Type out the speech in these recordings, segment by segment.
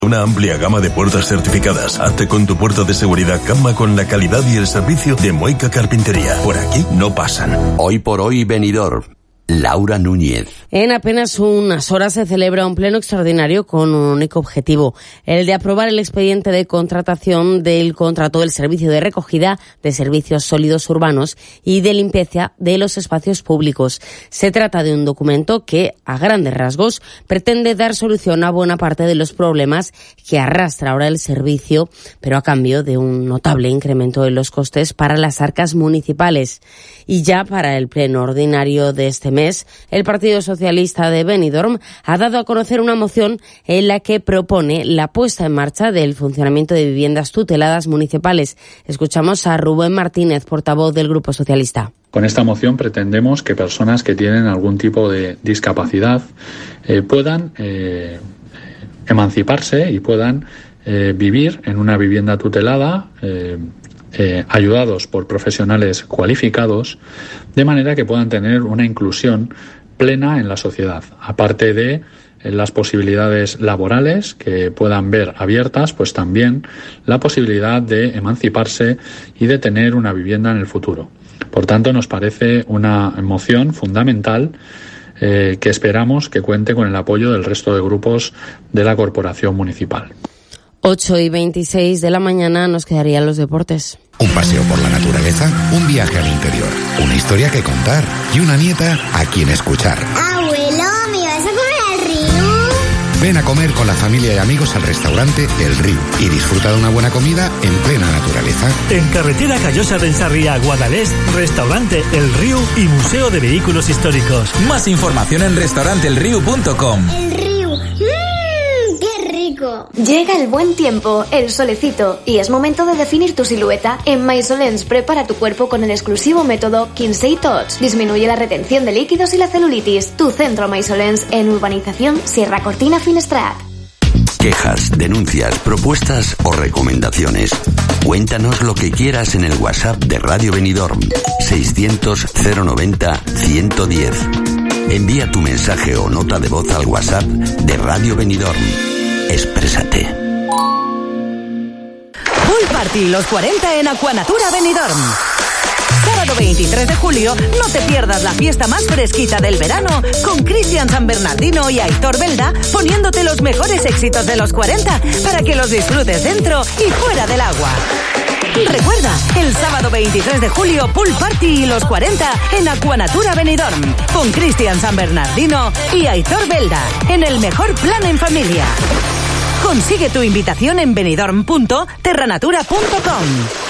Una amplia gama de puertas certificadas. Hazte con tu puerta de seguridad Camma con la calidad y el servicio de Moica Carpintería. Por aquí no pasan. Hoy por hoy, Benidorm. Laura Núñez. En apenas unas horas se celebra un pleno extraordinario con un único objetivo, el de aprobar el expediente de contratación del contrato del servicio de recogida de servicios sólidos urbanos y de limpieza de los espacios públicos. Se trata de un documento que, a grandes rasgos, pretende dar solución a buena parte de los problemas que arrastra ahora el servicio, pero a cambio de un notable incremento de los costes para las arcas municipales. Y ya para el pleno ordinario de este mes, el Partido Socialista de Benidorm ha dado a conocer una moción en la que propone la puesta en marcha del funcionamiento de viviendas tuteladas municipales. Escuchamos a Rubén Martínez, portavoz del Grupo Socialista. Con esta moción pretendemos que personas que tienen algún tipo de discapacidad puedan emanciparse y puedan vivir en una vivienda tutelada, ayudados por profesionales cualificados, de manera que puedan tener una inclusión plena en la sociedad, aparte de las posibilidades laborales que puedan ver abiertas, pues también la posibilidad de emanciparse y de tener una vivienda en el futuro. Por tanto, nos parece una moción fundamental que esperamos que cuente con el apoyo del resto de grupos de la corporación municipal. 8:26 de la mañana nos quedarían los deportes. Un paseo por la naturaleza, un viaje al interior, una historia que contar y una nieta a quien escuchar. Abuelo, ¿me vas a comer al río? Ven a comer con la familia y amigos al restaurante El Río y disfruta de una buena comida en plena naturaleza. En carretera Callosa del Sarriá, Guadalest, restaurante El Río y Museo de Vehículos Históricos. Más información en restauranteelrío.com. El Río. ¡Qué rico! Llega el buen tiempo, el solecito, y es momento de definir tu silueta. En Maisolens prepara tu cuerpo con el exclusivo método Kinsey Touch. Disminuye la retención de líquidos y la celulitis. Tu centro Maisolens en Urbanización Sierra Cortina Finestrat. Quejas, denuncias, propuestas o recomendaciones. Cuéntanos lo que quieras en el WhatsApp de Radio Benidorm 600 090 110. Envía tu mensaje o nota de voz al WhatsApp de Radio Benidorm. Exprésate. Pool Party los 40 en Aquanatura Benidorm. Sábado 23 de julio, no te pierdas la fiesta más fresquita del verano con Cristian San Bernardino y Aitor Belda poniéndote los mejores éxitos de los 40 para que los disfrutes dentro y fuera del agua. Recuerda, el sábado 23 de julio, Pool Party y los 40 en Aquanatura Benidorm con Cristian San Bernardino y Aitor Belda en el mejor plan en familia. Consigue tu invitación en benidorm.terranatura.com.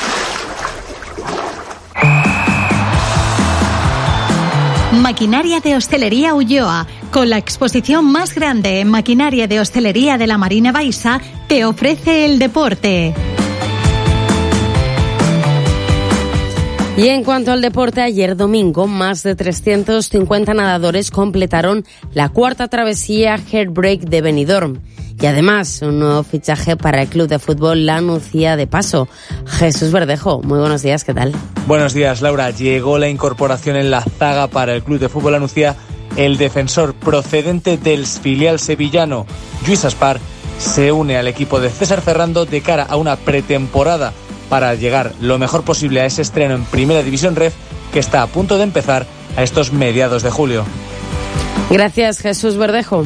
Maquinaria de Hostelería Ulloa, con la exposición más grande en maquinaria de hostelería de la Marina Baixa, te ofrece el deporte. Y en cuanto al deporte, ayer domingo, más de 350 nadadores completaron la cuarta travesía Heartbreak de Benidorm. Y además, un nuevo fichaje para el club de fútbol La Nucía de Paso. Jesús Verdejo, muy buenos días, ¿qué tal? Buenos días, Laura. Llegó la incorporación en la zaga para el club de fútbol La Nucía. El defensor procedente del filial sevillano, Lluís Aspar, se une al equipo de César Ferrando de cara a una pretemporada para llegar lo mejor posible a ese estreno en Primera División Ref que está a punto de empezar a estos mediados de julio. Gracias, Jesús Verdejo.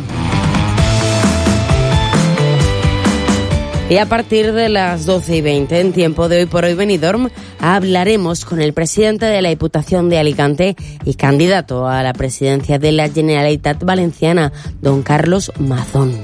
Y a partir de las 12:20, en tiempo de Hoy por Hoy Benidorm, hablaremos con el presidente de la Diputación de Alicante y candidato a la presidencia de la Generalitat Valenciana, don Carlos Mazón.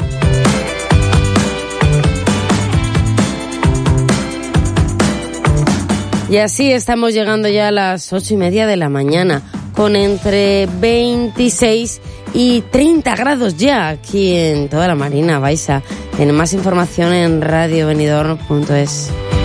Y así estamos llegando ya a las 8:30 de la mañana, con entre 26 y 30 grados ya aquí en toda la Marina Baixa. Tienen más información en radiobenidorm.es.